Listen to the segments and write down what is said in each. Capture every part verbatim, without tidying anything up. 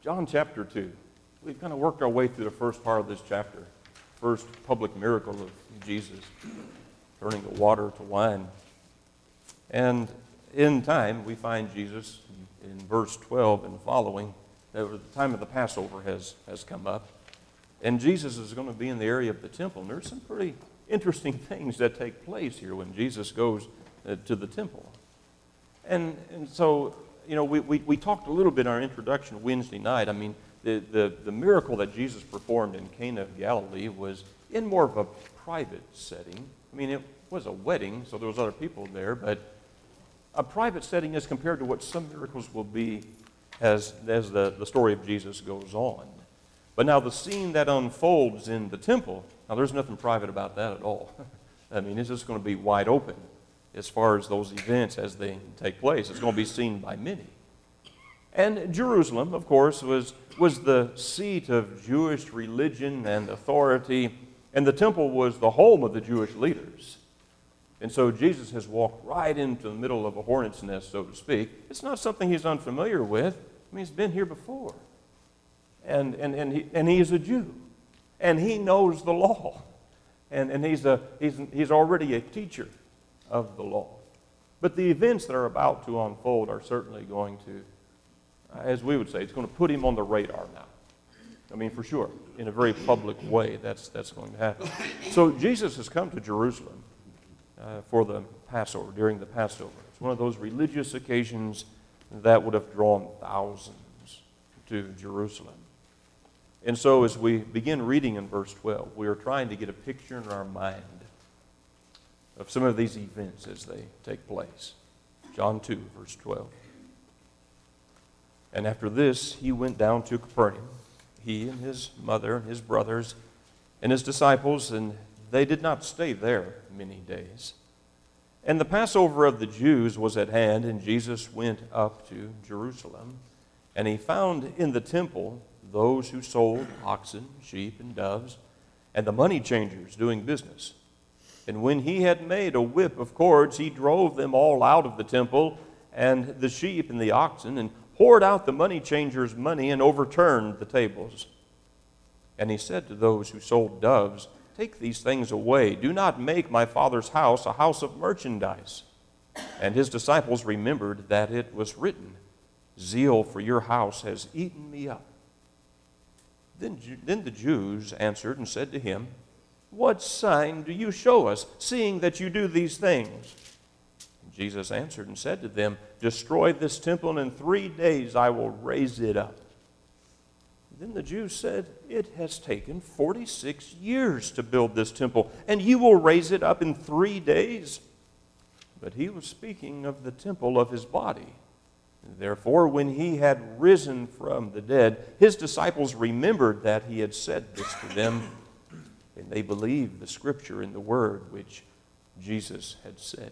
John chapter two. We've kind of worked our way through the first part of this chapter. First public miracle of Jesus, turning the water to wine. And in time, we find Jesus in, in verse twelve and following, that the time of the Passover has, has come up. And Jesus is going to be in the area of the temple. And there's some pretty interesting things that take place here when Jesus goes uh, to the temple. And, and so, you know, we, we, we talked a little bit in our introduction Wednesday night. I mean, the, the, the miracle that Jesus performed in Cana of Galilee was in more of a private setting. I mean, it was a wedding, so there was other people there, but a private setting as compared to what some miracles will be as, as the, the story of Jesus goes on. But now the scene that unfolds in the temple, now there's nothing private about that at all. I mean, it's just going to be wide open as far as those events as they take place. It's going to be seen by many. And Jerusalem, of course, was, was the seat of Jewish religion and authority, and the temple was the home of the Jewish leaders. And so Jesus has walked right into the middle of a hornet's nest, so to speak. It's not something he's unfamiliar with. I mean, he's been here before. And, and, and, he, and he is a Jew. And he knows the law. And, and he's, a, he's, he's already a teacher of the law. But the events that are about to unfold are certainly going to, as we would say, it's going to put him on the radar now. I mean, for sure, in a very public way, that's, that's going to happen. So Jesus has come to Jerusalem uh, for the Passover, during the Passover. It's one of those religious occasions that would have drawn thousands to Jerusalem. And so as we begin reading in verse twelve, we are trying to get a picture in our mind of some of these events as they take place. John two, verse twelve. And after this, he went down to Capernaum, he and his mother and his brothers and his disciples, and they did not stay there many days. And the Passover of the Jews was at hand, and Jesus went up to Jerusalem. And he found in the temple those who sold oxen, sheep, and doves, and the money changers doing business. And when he had made a whip of cords, he drove them all out of the temple, and the sheep and the oxen, and poured out the money changers' money, and overturned the tables. And he said to those who sold doves, "Take these things away. Do not make my Father's house a house of merchandise." And his disciples remembered that it was written, "Zeal for your house has eaten me up." Then, then the Jews answered and said to him, "What sign do you show us, seeing that you do these things?" And Jesus answered and said to them, "Destroy this temple, and in three days I will raise it up." Then the Jews said, "It has taken forty-six years to build this temple, and you will raise it up in three days?" But he was speaking of the temple of his body. Therefore, when he had risen from the dead, his disciples remembered that he had said this to them, and they believed the scripture and the word which Jesus had said.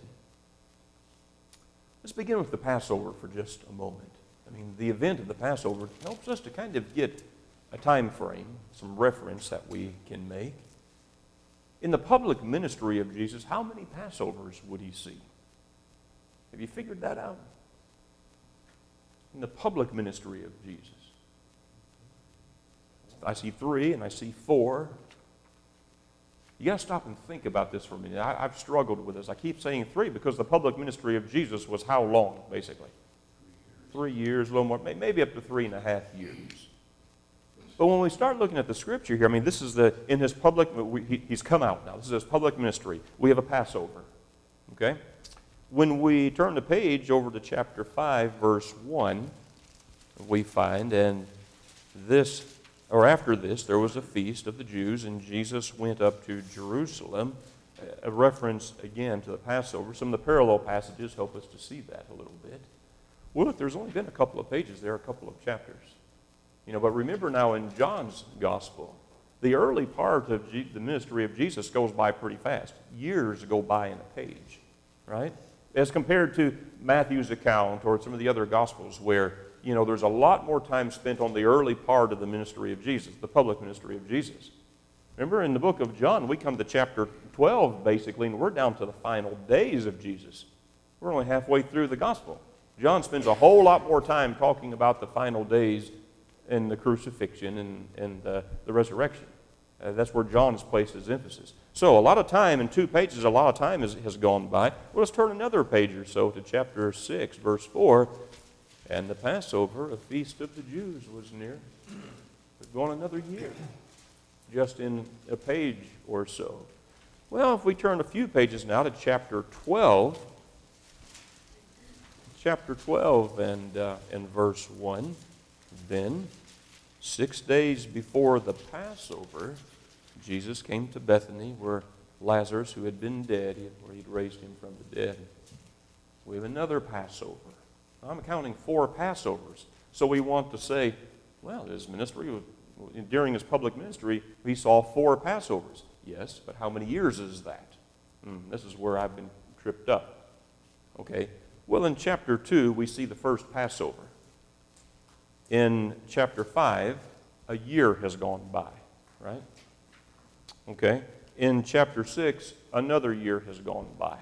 Let's begin with the Passover for just a moment. I mean, the event of the Passover helps us to kind of get a time frame, some reference that we can make. In the public ministry of Jesus, how many Passovers would he see? Have you figured that out? In the public ministry of Jesus, I see three and I see four. You got to stop and think about this for a minute. I, I've struggled with this. I keep saying three because the public ministry of Jesus was how long, basically? Three years, a little more, maybe up to three and a half years. But when we start looking at the scripture here, I mean, this is the, in his public, we, he, he's come out now. This is his public ministry. We have a Passover, okay? When we turn the page over to chapter five, verse one, we find, and this, or after this, there was a feast of the Jews, and Jesus went up to Jerusalem. A reference, again, to the Passover. Some of the parallel passages help us to see that a little bit. Well, look, there's only been a couple of pages there, a couple of chapters. You know, but remember now in John's gospel, the early part of G- the ministry of Jesus goes by pretty fast. Years go by in a page, right? As compared to Matthew's account or some of the other Gospels where, you know, there's a lot more time spent on the early part of the ministry of Jesus, the public ministry of Jesus. Remember, in the book of John, we come to chapter twelve, basically, and we're down to the final days of Jesus. We're only halfway through the Gospel. John spends a whole lot more time talking about the final days in the crucifixion and, and uh, the resurrection. Uh, that's where John has placed his emphasis. So a lot of time, in two pages, a lot of time has, has gone by. Well, let's turn another page or so to chapter six, verse four. And the Passover, a feast of the Jews, was near. We're going another year, just in a page or so. Well, if we turn a few pages now to chapter twelve, chapter twelve and, uh, and verse one, then, six days before the Passover, Jesus came to Bethany where Lazarus, who had been dead, where he'd raised him from the dead. We have another Passover. I'm counting four Passovers. So we want to say, well, his ministry, during his public ministry, he saw four Passovers. Yes, but how many years is that? Hmm, this is where I've been tripped up. Okay, well, in chapter two, we see the first Passover. In chapter five, a year has gone by, right? Okay, in chapter six, another year has gone by,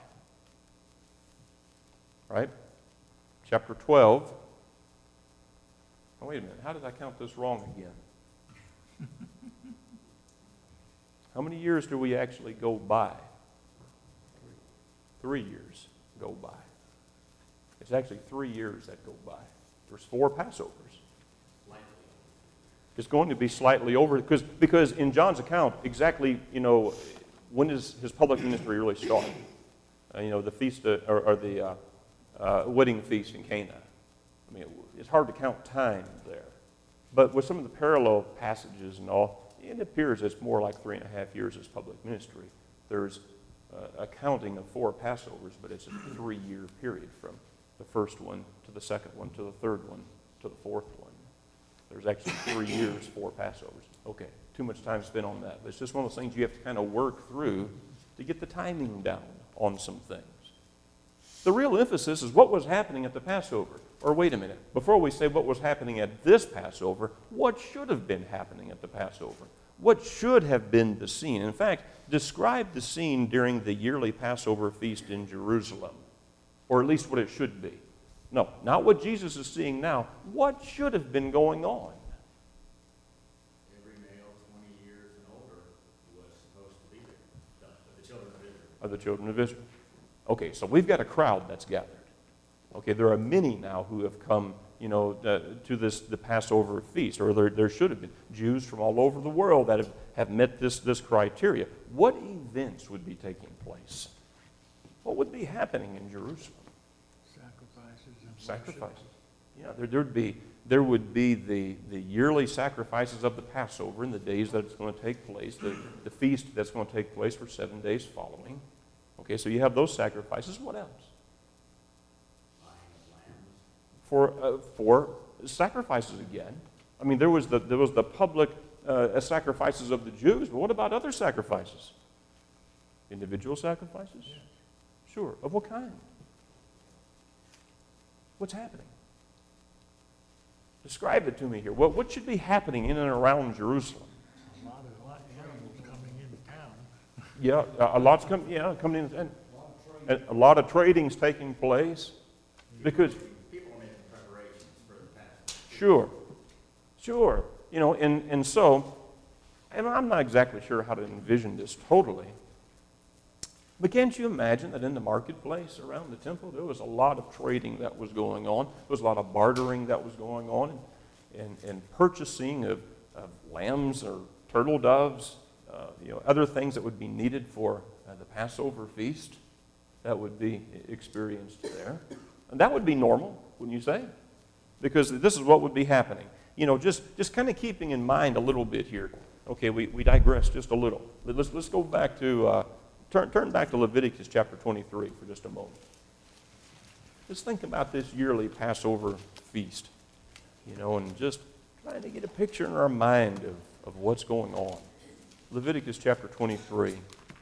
right? Chapter twelve, oh, wait a minute, how did I count this wrong again? How many years do we actually go by? Three years go by. It's actually three years that go by. There's four Passovers. It's going to be slightly over, because because in John's account, exactly, you know, when does his public ministry really start? Uh, you know, the feast, uh, or, or the uh, uh, wedding feast in Cana. I mean, it, it's hard to count time there. But with some of the parallel passages and all, it appears it's more like three and a half years as public ministry. There's uh, a counting of four Passovers, but it's a three-year period from the first one to the second one to the third one to the fourth one. There's actually three years, four Passovers. Okay, too much time spent on that. But it's just one of those things you have to kind of work through to get the timing down on some things. The real emphasis is what was happening at the Passover. Or wait a minute, before we say what was happening at this Passover, what should have been happening at the Passover? What should have been the scene? In fact, describe the scene during the yearly Passover feast in Jerusalem, or at least what it should be. No, not what Jesus is seeing now. What should have been going on? Every male twenty years and older was supposed to be there, of the children of Israel. Of the children of Israel. Okay, so we've got a crowd that's gathered. Okay, there are many now who have come, you know, uh, to this the Passover feast, or there, there should have been Jews from all over the world that have, have met this, this criteria. What events would be taking place? What would be happening in Jerusalem? Sacrifices and Sacrifices. Yeah, there, there'd be, there would be the, the yearly sacrifices of the Passover in the days that it's going to take place, the, the feast that's going to take place for seven days following. Okay, so you have those sacrifices. What else? For, uh, for sacrifices again. I mean, there was the, there was the public uh, sacrifices of the Jews, but what about other sacrifices? Individual sacrifices? Yes. Sure. Of what kind? What's happening? Describe it to me here. What, what should be happening in and around Jerusalem? A lot of lot of animals coming into town. Yeah, a, a lot's come, yeah, coming in, and, and a lot of trading's taking place because. People are making preparations for the Passover. Sure, sure. You know, and, and so, and I'm not exactly sure how to envision this totally, but can't you imagine that in the marketplace around the temple, there was a lot of trading that was going on. There was a lot of bartering that was going on, and, and, and purchasing of, of lambs or turtle doves, uh, you know, other things that would be needed for uh, the Passover feast that would be experienced there. And that would be normal, wouldn't you say? Because this is what would be happening. You know, just, just kind of keeping in mind a little bit here. Okay, we, we digress just a little. Let's, let's go back to, uh, turn, turn back to Leviticus chapter twenty-three for just a moment. Let's think about this yearly Passover feast, you know, and just trying to get a picture in our mind of, of what's going on. Leviticus chapter twenty-three.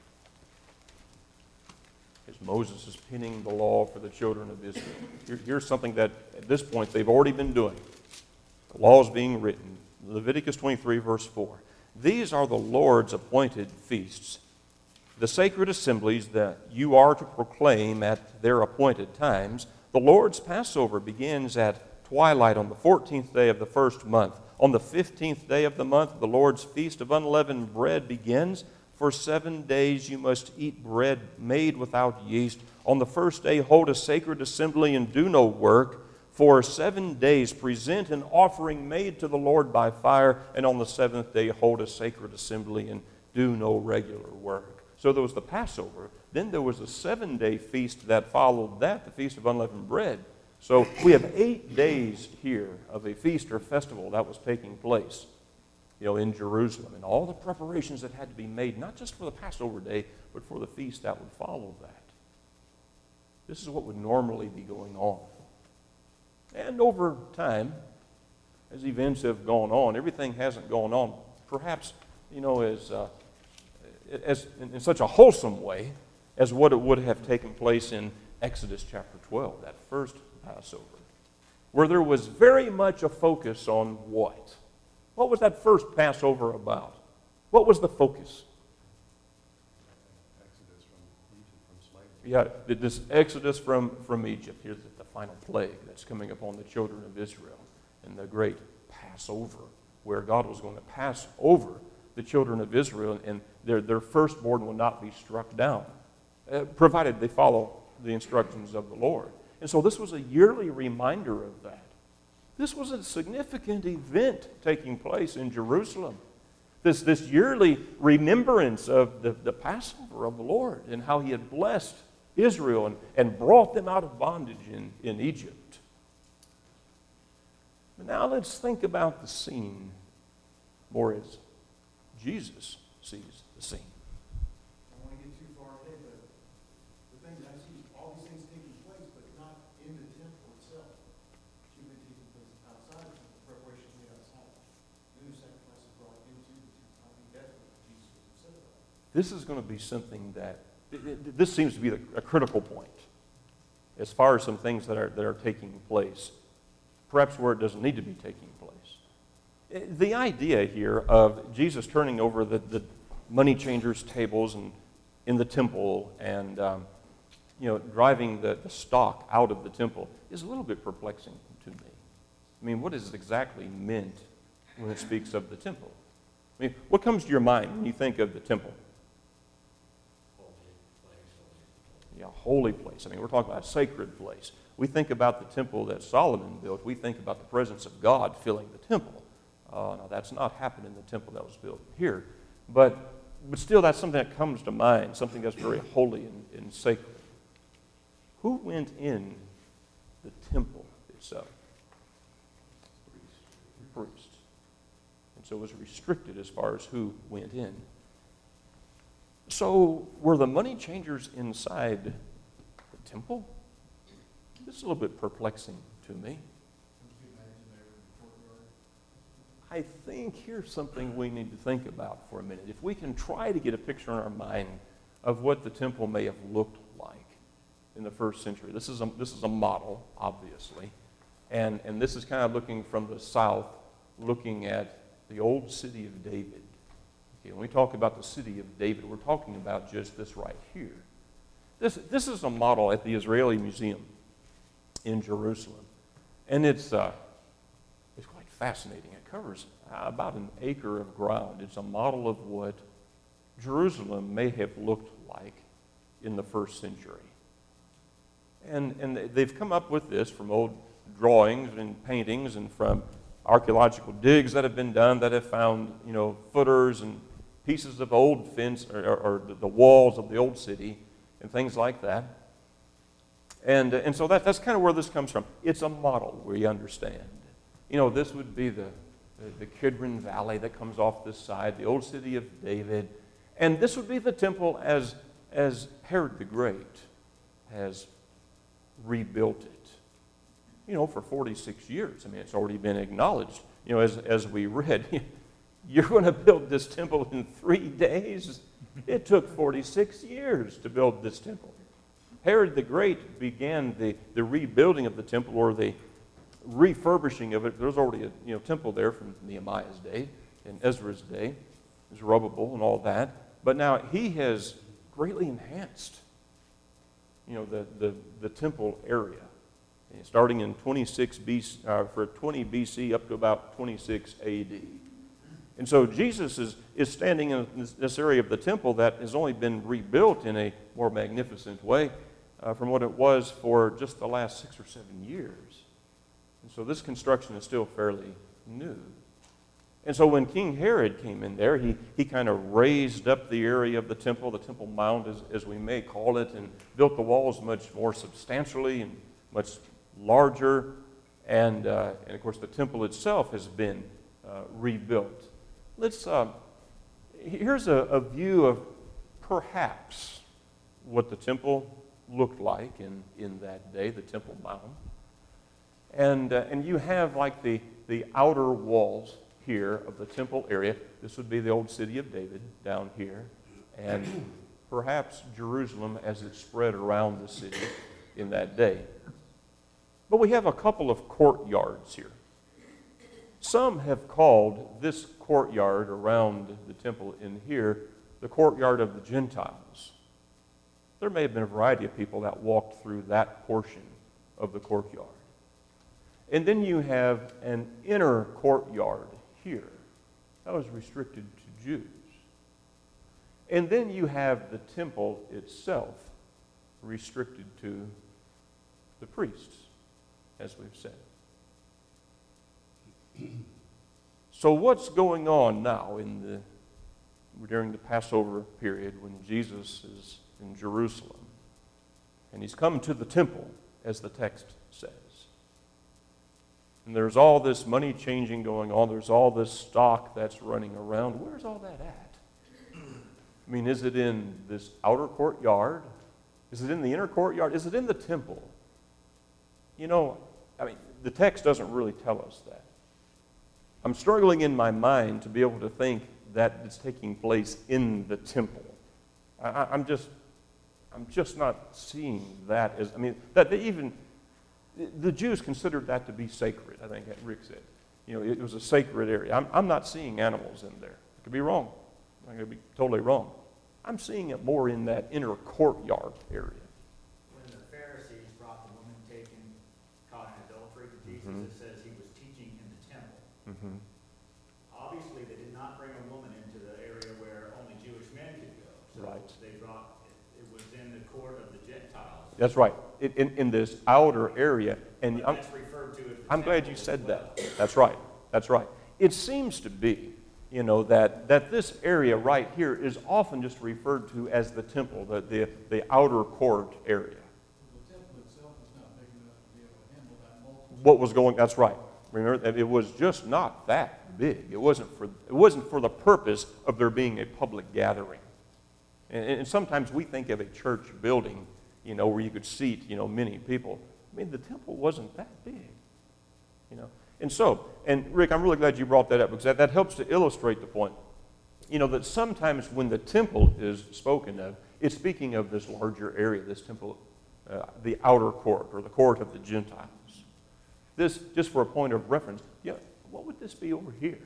As Moses is penning the law for the children of Israel. Here, here's something that at this point they've already been doing. The law is being written. Leviticus twenty-three, verse four. These are the Lord's appointed feasts, the sacred assemblies that you are to proclaim at their appointed times. The Lord's Passover begins at twilight on the fourteenth day of the first month. On the fifteenth day of the month, the Lord's feast of unleavened bread begins. For seven days you must eat bread made without yeast. On the first day hold a sacred assembly and do no work. For seven days present an offering made to the Lord by fire. And on the seventh day hold a sacred assembly and do no regular work. So there was the Passover. Then there was a seven-day feast that followed that, the Feast of Unleavened Bread. So we have eight days here of a feast or festival that was taking place, you know, in Jerusalem, and all the preparations that had to be made, not just for the Passover day, but for the feast that would follow that. This is what would normally be going on. And over time, as events have gone on, everything hasn't gone on, perhaps, you know, as, uh, as in, in such a wholesome way as what it would have taken place in Exodus chapter twelve, that first Passover, where there was very much a focus on what? What was that first Passover about? What was the focus? Exodus from Egypt, from slavery. Yeah, this exodus from, from Egypt. Here's the final plague that's coming upon the children of Israel, and the great Passover, where God was going to pass over the children of Israel, and their, their firstborn will not be struck down, uh, provided they follow the instructions of the Lord. And so this was a yearly reminder of that. This was a significant event taking place in Jerusalem. This, this yearly remembrance of the, the Passover of the Lord and how he had blessed Israel and, and brought them out of bondage in, in Egypt. But now let's think about the scene more as Jesus sees the scene. I don't want to get too far ahead, but the thing that I see, all these things taking place, but not in the temple itself. Should be taking place outside of the preparation made outside. Then the sacrifice is brought into the temple. I think that's what Jesus was upset about. This is going to be something that, this seems to be a critical point as far as some things that are, that are taking place, perhaps where it doesn't need to be taking place. The idea here of Jesus turning over the, the money changers' tables and in the temple and um, you know, driving the, the stock out of the temple is a little bit perplexing to me. I mean, what is exactly meant when it speaks of the temple? I mean, what comes to your mind when you think of the temple? Yeah, holy place. I mean, we're talking about a sacred place. We think about the temple that Solomon built. We think about the presence of God filling the temple. Uh, now, that's not happened in the temple that was built here. But, but still, that's something that comes to mind, something that's very holy and, and sacred. Who went in the temple itself? The priest. And so it was restricted as far as who went in. So, were the money changers inside the temple? This is a little bit perplexing to me. I think here's something we need to think about for a minute. If we can try to get a picture in our mind of what the temple may have looked like in the first century. This is a, this is a model, obviously. And, and this is kind of looking from the south, looking at the old city of David. Okay, when we talk about the city of David, we're talking about just this right here. This, this is a model at the Israeli Museum in Jerusalem. And it's, uh, it's quite fascinating. It covers about an acre of ground. It's a model of what Jerusalem may have looked like in the first century. And, and they've come up with this from old drawings and paintings and from archaeological digs that have been done that have found, you know, footers and pieces of old fence or, or, or the walls of the old city and things like that. And, and so that, that's kind of where this comes from. It's a model, we understand. You know, this would be the, the, the Kidron Valley that comes off this side, the old city of David. And this would be the temple as, as Herod the Great has rebuilt it. You know, for forty-six years. I mean, it's already been acknowledged. You know, as, as we read, you're going to build this temple in three days? It took forty-six years to build this temple. Herod the Great began the, the rebuilding of the temple, or the refurbishing of it. There's already a you know, temple there from Nehemiah's day and Ezra's day, Zerubbabel and all that. But now he has greatly enhanced you know, the, the, the temple area. starting in twenty-six B C, uh, for twenty B C up to about twenty-six A D. And so Jesus is, is standing in this, this area of the temple that has only been rebuilt in a more magnificent way uh, from what it was for just the last six or seven years. And so this construction is still fairly new. And so when King Herod came in there, he, he kind of raised up the area of the temple, the Temple Mount as, as we may call it, and built the walls much more substantially and much larger. And, uh, and of course, the temple itself has been uh, rebuilt. Let's, uh, here's a, a view of perhaps what the temple looked like in, in that day, the Temple Mount. And, uh, and you have like the, the outer walls here of the temple area. This would be the old city of David down here, and perhaps Jerusalem as it spread around the city in that day. But we have a couple of courtyards here. Some have called this courtyard around the temple in here the courtyard of the Gentiles. There may have been a variety of people that walked through that portion of the courtyard. And then you have an inner courtyard here. That was restricted to Jews. And then you have the temple itself restricted to the priests, as we've said. So what's going on now in the during the Passover period when Jesus is in Jerusalem? And he's come to the temple, as the text says. And there's all this money changing going on. There's all this stock that's running around. Where's all that at? I mean, is it in this outer courtyard? Is it in the inner courtyard? Is it in the temple? You know, I mean, the text doesn't really tell us that. I'm struggling in my mind to be able to think that it's taking place in the temple. I, I'm just, I'm just not seeing that as, I mean, that they even, the Jews considered that to be sacred, I think Rick said. You know, it was a sacred area. I'm, I'm not seeing animals in there. I could be wrong. I could be totally wrong. I'm seeing it more in that inner courtyard area. When the Pharisees brought the woman taken, caught in adultery to Jesus, Mhm. it says he was teaching in the temple. Mm-hmm. Obviously, they did not bring a woman into the area where only Jewish men could go. So Right. they brought, it, it was in the court of the Gentiles. That's right. It, in, in this outer area. And But I'm, that's referred to as the I'm glad temple you as said well. that. That's right. That's right. It seems to be, you know, that, that this area right here is often just referred to as the temple, the, the, the outer court area. The temple itself is not big enough to be able to handle that multiple. What was going, that's right. Remember, that it was just not that big. It wasn't for, it wasn't for the purpose of there being a public gathering. And, and sometimes we think of a church building, you know, where you could seat, you know, many people. I mean, the temple wasn't that big, you know. And so, and Rick, I'm really glad you brought that up because that, that helps to illustrate the point. You know, that sometimes when the temple is spoken of, it's speaking of this larger area, this temple, uh, the outer court or the court of the Gentiles. This, just for a point of reference, yeah, what would this be over here?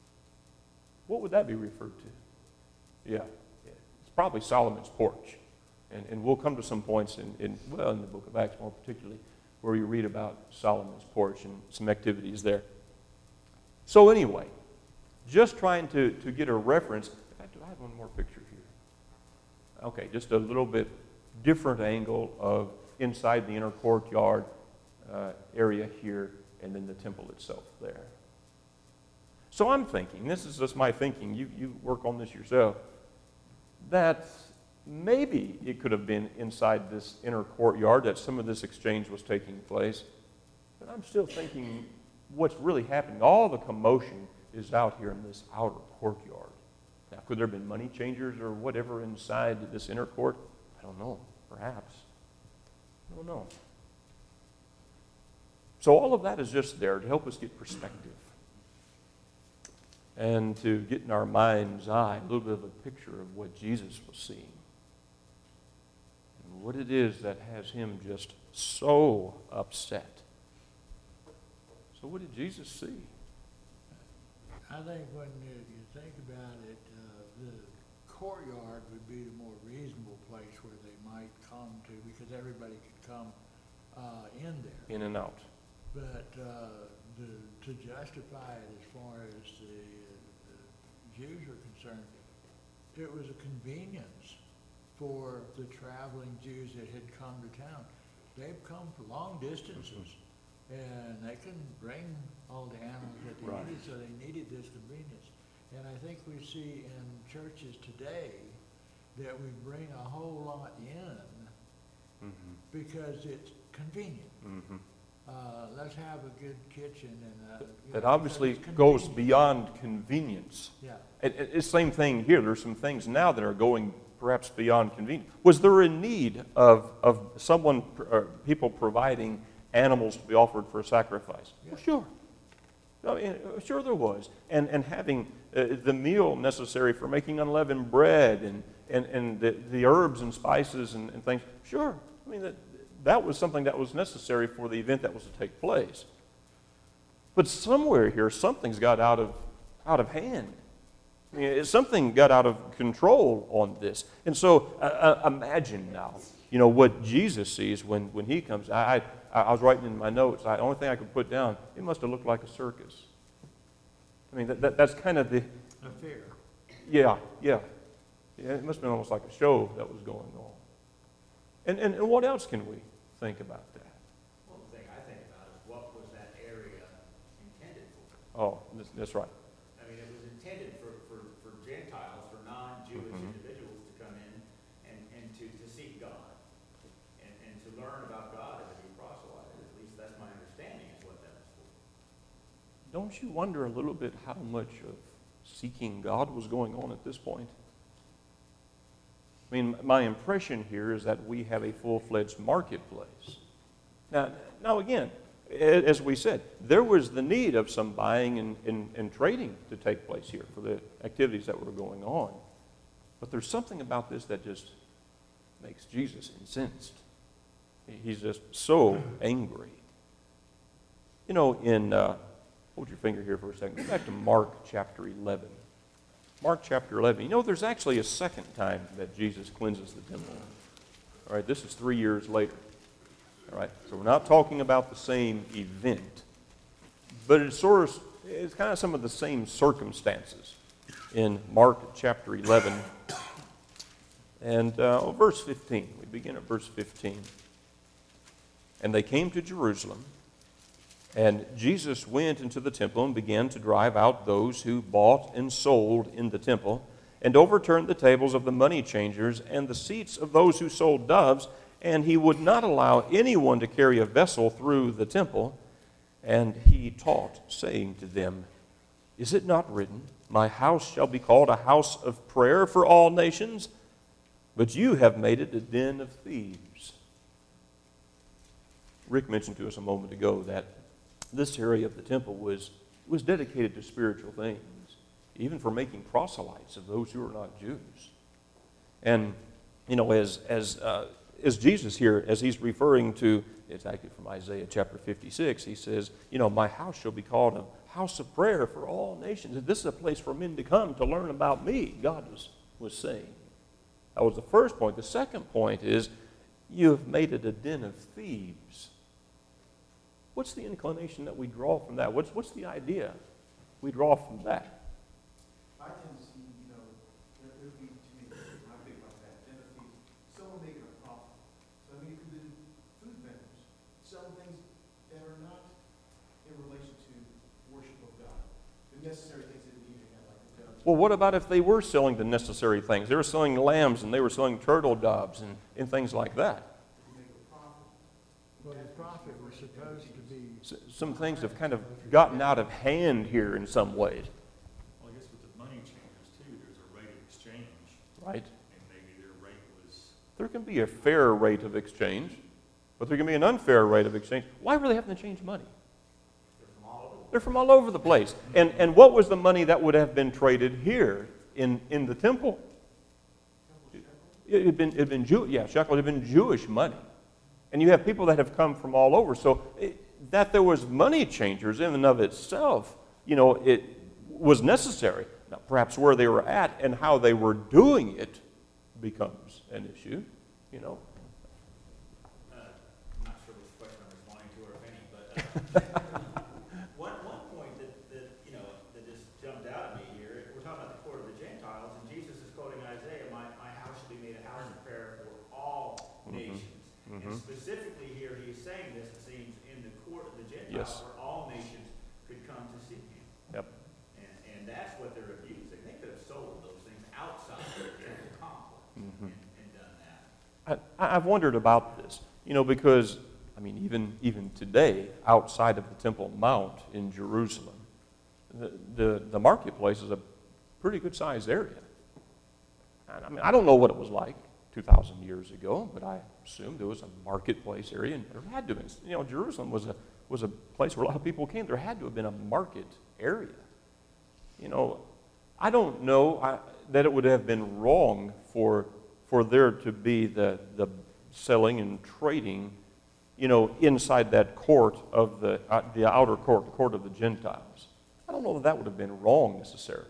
What would that be referred to? Yeah, yeah. It's probably Solomon's porch. And, and we'll come to some points in, in, well, in the book of Acts more particularly, where you read about Solomon's porch and some activities there. So anyway, just trying to, to get a reference. In fact, do I have one more picture here? Okay, just a little bit different angle of inside the inner courtyard uh, area here, and then the temple itself there. So I'm thinking, this is just my thinking, you, you work on this yourself, that maybe it could have been inside this inner courtyard that some of this exchange was taking place. But I'm still thinking what's really happening, all the commotion is out here in this outer courtyard. Now, could there have been money changers or whatever inside this inner court? I don't know. Perhaps. I don't know. So all of that is just there to help us get perspective and to get in our mind's eye a little bit of a picture of what Jesus was seeing. What it is that has him just so upset. So what did Jesus see? I think when you, you think about it, uh, the courtyard would be the more reasonable place where they might come to, because everybody could come uh, in there. In and out. But uh, the, to justify it as far as the, uh, the Jews are concerned, it was a convenience for the traveling Jews that had come to town. They've come for long distances, and they couldn't bring all the animals that they Right. needed, so they needed this convenience. And I think we see in churches today that we bring a whole lot in Mm-hmm. because it's convenient. Mm-hmm. Uh, let's have a good kitchen and, uh. you That know, obviously because it's goes convenient. beyond convenience. Yeah, It, it, it's the same thing here. There's some things now that are going perhaps beyond convenience. Was there a need of, of someone, or people providing animals to be offered for a sacrifice? Yeah. Well, sure. I mean, uh, sure there was. And, and having uh, the meal necessary for making unleavened bread and, and, and the, the herbs and spices and, and things, sure. I mean, that, that was something that was necessary for the event that was to take place. But somewhere here, something's got out of, out of hand. I mean, something got out of control on this. And so uh, uh, imagine now, you know, what Jesus sees when, when he comes. I, I, I was writing in my notes, the only thing I could put down, it must have looked like a circus. I mean, that, that, that's kind of the, a fair. yeah, yeah. Yeah, it must have been almost like a show that was going on. And, and, and what else can we think about that? Well, the thing I think about is what was that area intended for? Oh, that's, that's right. I mean, it was intended for, for, for Gentiles, for non-Jewish Mhm. individuals to come in and, and to, to seek God and, and to learn about God and to be proselytized. At least that's my understanding is what that was for. Don't you wonder a little bit how much of seeking God was going on at this point? I mean, my impression here is that we have a full-fledged marketplace. Now, now again, a- as we said, there was the need of some buying and, and, and trading to take place here for the activities that were going on. But there's something about this that just makes Jesus incensed. He's just so angry. You know, in, uh, hold your finger here for a second. Go back to Mark chapter eleven. Mark chapter eleven. You know, there's actually a second time that Jesus cleanses the temple. All right, this is three years later. All right, so we're not talking about the same event, but it's sort of, it's kind of some of the same circumstances in Mark chapter eleven and uh, verse fifteen. We begin at verse fifteen. And they came to Jerusalem, and Jesus went into the temple and began to drive out those who bought and sold in the temple, and overturned the tables of the money changers and the seats of those who sold doves, and he would not allow anyone to carry a vessel through the temple. And he taught, saying to them, Is it not written, My house shall be called a house of prayer for all nations? But you have made it a den of thieves. Rick mentioned to us a moment ago that this area of the temple was, was dedicated to spiritual things, even for making proselytes of those who are not Jews. And, you know, as, as, uh, as Jesus here, as he's referring to, it's actually from Isaiah chapter fifty-six, he says, you know, my house shall be called a house of prayer for all nations. And this is a place for men to come to learn about me, God was, was saying. That was the first point. The second point is, you have made it a den of thieves. What's the inclination that we draw from that? What's, what's the idea we draw from that? I tend to see, you know, there there would be, to me, when I think about that, den of thieves, someone making a profit. So, I mean, it could be food vendors, selling things that are not in relation to worship of God. The necessary things that we need to have, like the doves. Well, what about if they were selling the necessary things? They were selling lambs and they were selling turtle doves and, and things like that. To make a profit. Well, the prophet was supposed to be, S- Some things have kind of gotten out of hand here in some ways, Well, I guess with the money changers too, there's a rate of exchange, right? and maybe their rate was, There can be a fair rate of exchange, but there can be an unfair rate of exchange. Why were they having to change money? They're from all over. They're from all over the place. And, and what was the money that would have been traded here in, in the temple? It had been, it had been Jew, yeah, shekel had been Jewish money. And you have people that have come from all over. So it, that there was money changers in and of itself, you know, it was necessary. Now, perhaps where they were at and how they were doing it becomes an issue, you know. Uh, I'm not sure which One, one point that, that, you know, that just jumped out at me here, we're talking about the court of the Gentiles, and Jesus is quoting Isaiah, my, my house shall be made a house of prayer for all Mhm. nations. And Mhm. specifically here, he's saying this, it seems, in the court of the Gentiles, Yes. where all nations could come to see him. Yep. And, and that's what they're abusing. They could have sold those things outside the temple complex Mhm. and, and done that. I, I've wondered about this, you know, because, I mean, even, even today, outside of the Temple Mount in Jerusalem, the, the, the marketplace is a pretty good-sized area. And, I mean, I don't know what it was like two thousand years ago, but I assumed there was a marketplace area, and there had to have been, you know, Jerusalem was a, was a place where a lot of people came. There had to have been a market area. You know, I don't know I, that it would have been wrong for, for there to be the, the selling and trading, you know, inside that court of the, uh, the outer court, the court of the Gentiles. I don't know that that would have been wrong necessarily.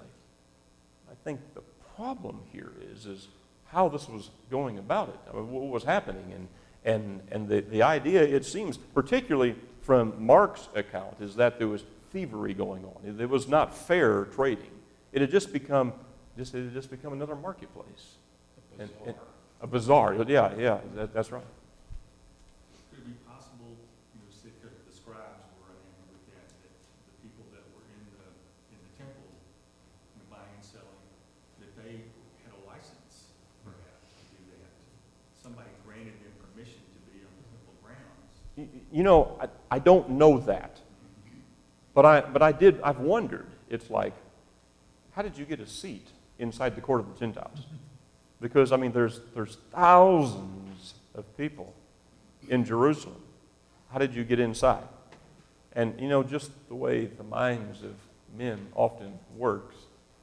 I think the problem here is, is how this was going about it, I mean, what was happening. And, and, and the, the idea, it seems, particularly from Mark's account, is that there was thievery going on. It was not fair trading. It had just become, just, it had just become another marketplace. A And- bazaar. and- a bazaar, yeah, yeah, that, that's right. Could it be possible, you know, say, because the scribes were enamored with that, that the people that were in the, in the temple, you know, buying and selling, that they had a license, perhaps, to do that? Somebody granted them permission to be on the temple grounds. You, you know, I, I don't know that, but I, but I did, I've wondered. It's like, how did you get a seat inside the court of the Gentiles? Because, I mean, there's, there's thousands of people in Jerusalem. How did you get inside? And, you know, just the way the minds of men often works,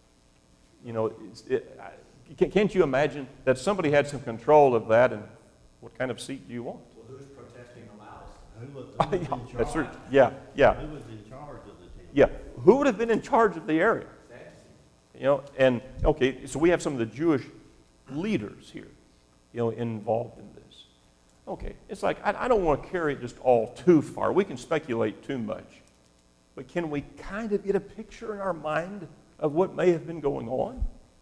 you know, it's, it, I, can't you imagine that somebody had some control of that, and what kind of seat do you want? Well, who's protesting the loudest? Who was, who was Yeah, in that's true. charge? Yeah, yeah, Who was in charge of the temple? yeah. Who would have been in charge of the area? Sadducees. You know, and, okay, so we have some of the Jewish leaders here, you know, involved in this. Okay, it's like, I, I don't want to carry it just all too far. We can speculate too much. But can we kind of get a picture in our mind of what may have been going on?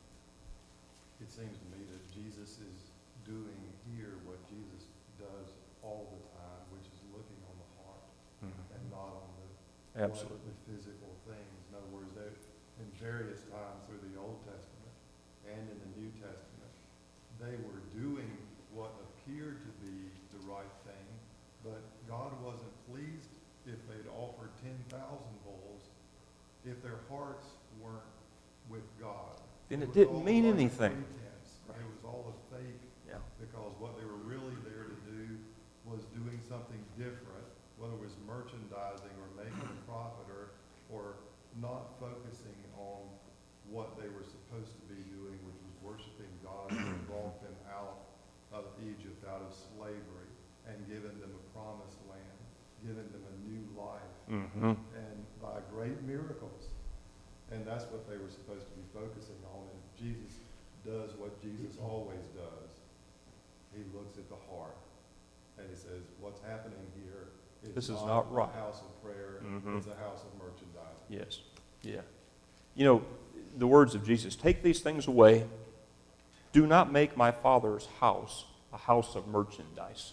It seems to me that Jesus is doing here what Jesus does all the time, which is looking on the heart and not on the, Absolutely. what- the physical things. In other words, that in various times through the Old Testament and in the New Testament, they were doing what appeared to be the right thing, but God wasn't pleased if they'd offered ten thousand bulls if their hearts weren't with God. Then it was didn't all a mean bunch of anything. pretense. It was all a fake, Yeah. because what they were really there to do was doing something different, whether it was merchandising or making a profit or, or not focusing on what they were supposed to be doing, which was worshiping God who brought them out of Egypt, out of slavery, and given them a promised land, given them a new life, Mm-hmm. and by great miracles. And that's what they were supposed to be focusing on. And Jesus does what Jesus always does. He looks at the heart and he says, what's happening here is This is not right. a house of prayer, Mhm. it's a house of merchandising. Yes. Yeah. You know, the words of Jesus, take these things away. Do not make my Father's house a house of merchandise.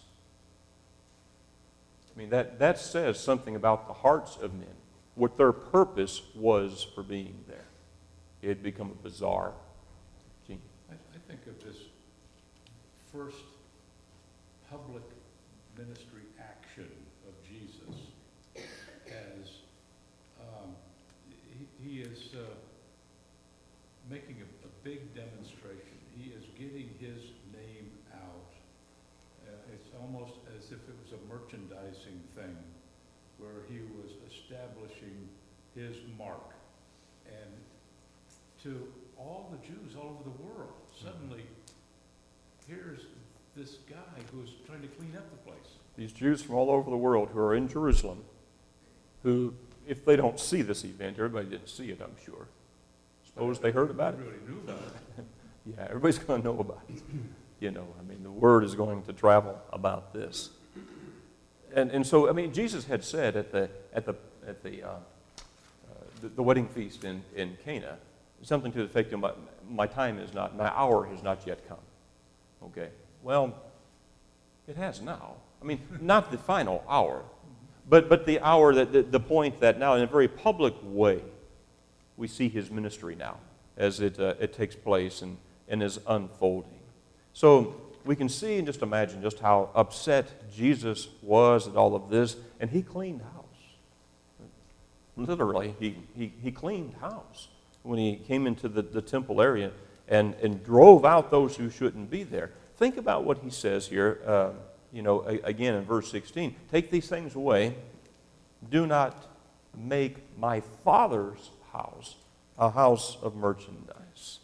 I mean, that, that says something about the hearts of men, what their purpose was for being there. It had become a bazaar. Gene. I, I think of this first public ministry action of Jesus as um, he, he is uh, making a, a big demonstration. He is getting his name out. Uh, it's almost as if it was a merchandising thing where he was establishing his mark. And to all the Jews all over the world, suddenly, here's this guy who's trying to clean up the place. These Jews from all over the world who are in Jerusalem, who, if they don't see this event, everybody didn't see it, I'm sure. Suppose they heard about it. Everybody knew about it. Yeah, everybody's going to know about it. You know, I mean, the word is going to travel about this. and, and so, I mean, Jesus had said at the, at the, at the, uh, uh, the, the wedding feast in, in Cana, something to the effect of, my, my time is not, my hour has not yet come. Okay? Well, it has now. I mean, not the final hour, but, but the hour, that the, the point that now, in a very public way, we see his ministry now as it, uh, it takes place and, and is unfolding. So we can see and just imagine just how upset Jesus was at all of this, and he cleaned house. Literally, he, he, he cleaned house when he came into the, the temple area and, and drove out those who shouldn't be there. Think about what he says here, uh, you know, a, again in verse sixteen. Take these things away. Do not make my Father's house a house of merchandise.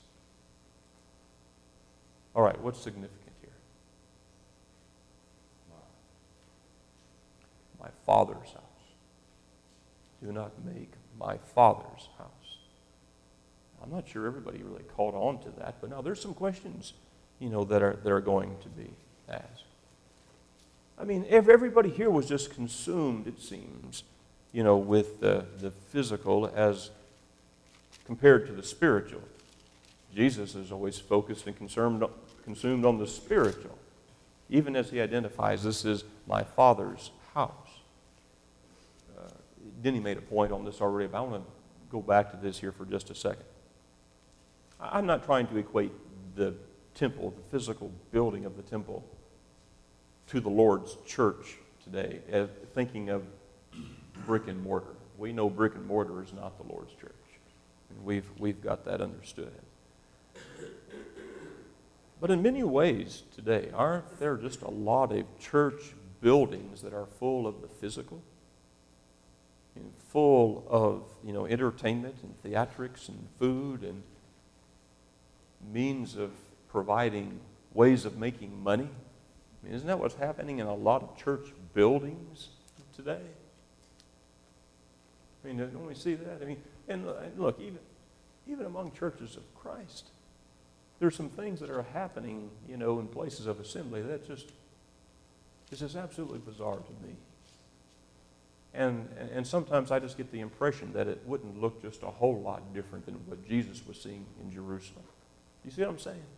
All right, what's significant here? My Father's house. Do not make my Father's house. I'm not sure everybody really caught on to that, but now there's some questions, you know, that are that are going to be asked. I mean, if everybody here was just consumed, it seems, you know, with the, the physical as compared to the spiritual. Jesus is always focused and consumed, consumed on the spiritual, even as he identifies this is my Father's house. Uh, Denny made a point on this already, but I want to go back to this here for just a second. I'm not trying to equate the temple, the physical building of the temple, to the Lord's church today, as thinking of brick and mortar. We know brick and mortar is not the Lord's church. We've, we've got that understood. But in many ways today, aren't there just a lot of church buildings that are full of the physical? And full of, you know, entertainment and theatrics and food and means of providing ways of making money? I mean, isn't that what's happening in a lot of church buildings today? I mean, don't we see that? I mean, and look, even, even among churches of Christ, there's some things that are happening, you know, in places of assembly that just, it's just absolutely bizarre to me. And, and sometimes I just get the impression that it wouldn't look just a whole lot different than what Jesus was seeing in Jerusalem. You see what I'm saying?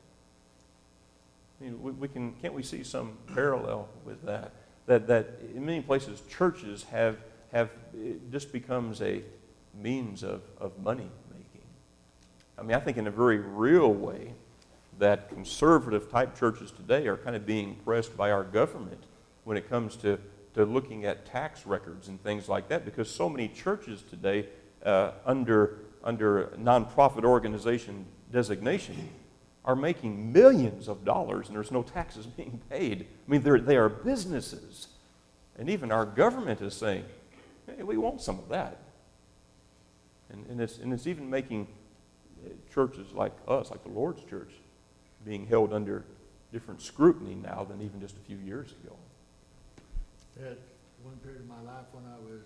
I mean, we, we can, can't we see some parallel with that? That, that in many places churches have, have, it just becomes a means of, of money making. I mean, I think in a very real way that conservative type churches today are kind of being pressed by our government when it comes to, to looking at tax records and things like that, because so many churches today uh, under, under nonprofit organization designation are making millions of dollars and there's no taxes being paid. I mean, they are businesses. And even our government is saying, hey, we want some of that. And, and, it's, and it's even making churches like us, like the Lord's church, being held under different scrutiny now than even just a few years ago. At one period of my life when I was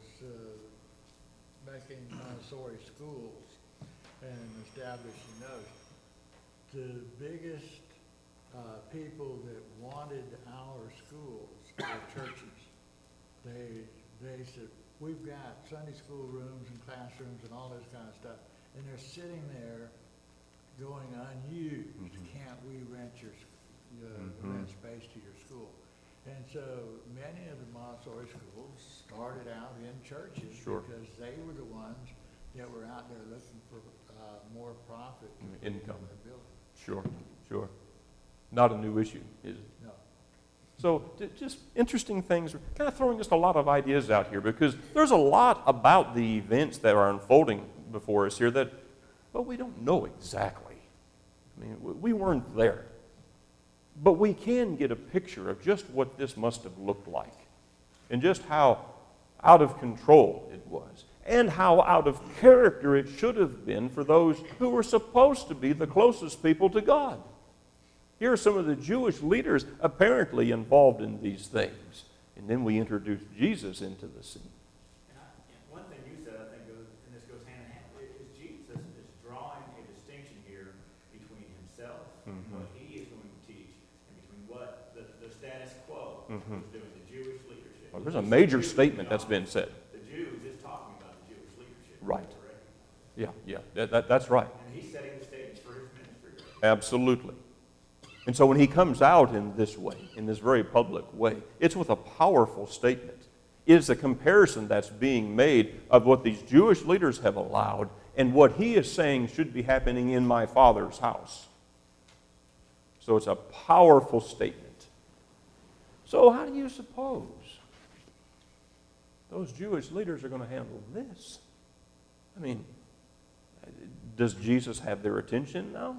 uh, making Montessori schools and establishing those, the biggest uh, people that wanted our schools were churches. They, they said, we've got Sunday school rooms and classrooms and all this kind of stuff, and they're sitting there going unused. Mm-hmm. Can't we rent your uh, mm-hmm. rent space to your school? And so many of the Montessori schools started out in churches sure. because they were the ones that were out there looking for uh, more profit income. Their building. Sure, sure. Not a new issue, is it? No. So just interesting things. We're kind of throwing just a lot of ideas out here because there's a lot about the events that are unfolding before us here that, well, we don't know exactly. I mean, we weren't there. But we can get a picture of just what this must have looked like and just how out of control it was and how out of character it should have been for those who were supposed to be the closest people to God. Here are some of the Jewish leaders apparently involved in these things. And then we introduce Jesus into the scene. And I, and one thing you said, I think, goes, and this goes hand in hand, is Jesus is drawing a distinction here between himself and mm-hmm. what he is going to teach, and between what the, the status quo mm-hmm. was doing, the Jewish leadership. A there's a major statement that's been said. The Jews is talking about the Jewish leadership. Right. Correct? Yeah, yeah, that, that, that's right. And he's setting the stage for his ministry. Absolutely. And so when he comes out in this way, in this very public way, it's with a powerful statement. It is a comparison that's being made of what these Jewish leaders have allowed and what he is saying should be happening in my Father's house. So it's a powerful statement. So how do you suppose those Jewish leaders are going to handle this? I mean, does Jesus have their attention now?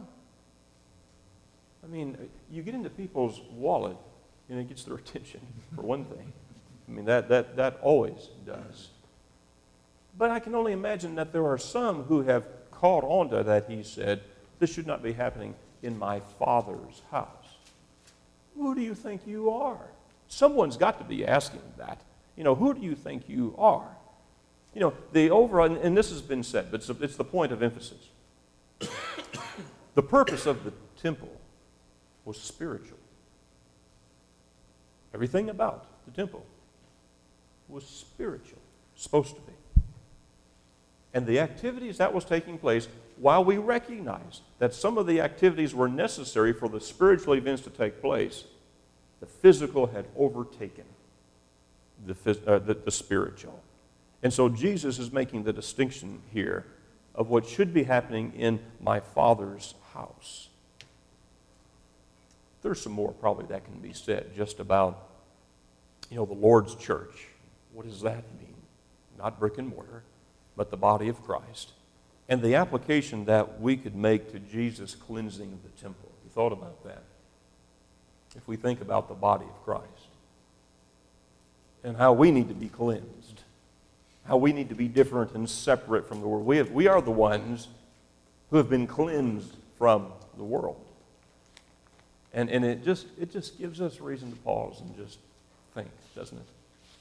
I mean, you get into people's wallet, and it gets their attention, for one thing. I mean, that, that, that always does. But I can only imagine that there are some who have caught on to that, he said, this should not be happening in my Father's house. Who do you think you are? Someone's got to be asking that. You know, who do you think you are? You know, the overall, and this has been said, but it's, it's the point of emphasis. The purpose of the temple was spiritual. Everything about the temple was spiritual, supposed to be. And the activities that was taking place, while we recognize that some of the activities were necessary for the spiritual events to take place, the physical had overtaken the, uh, the, the spiritual. And so Jesus is making the distinction here of what should be happening in my Father's house. There's some more probably that can be said just about, you know, the Lord's church. What does that mean? Not brick and mortar, but the body of Christ. And the application that we could make to Jesus' cleansing of the temple. You thought about that? If we think about the body of Christ and how we need to be cleansed, how we need to be different and separate from the world. We, have, we are the ones who have been cleansed from the world. And, and it just it just gives us reason to pause and just think, doesn't it?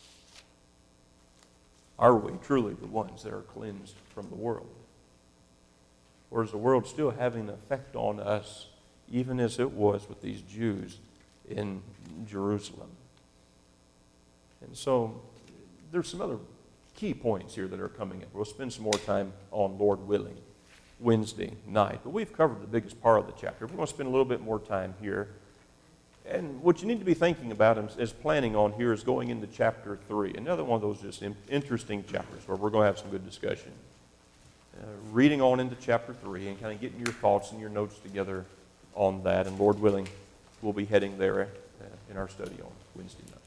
Are we truly the ones that are cleansed from the world? Or is the world still having an effect on us, even as it was with these Jews in Jerusalem? And so there's some other key points here that are coming up. We'll spend some more time on, Lord willing, Wednesday night. But we've covered the biggest part of the chapter. We're going to spend a little bit more time here. And what you need to be thinking about and is planning on here is going into chapter three. Another one of those just interesting chapters where we're going to have some good discussion. Uh, reading on into chapter three and kind of getting your thoughts and your notes together on that. And Lord willing, we'll be heading there uh, in our study on Wednesday night.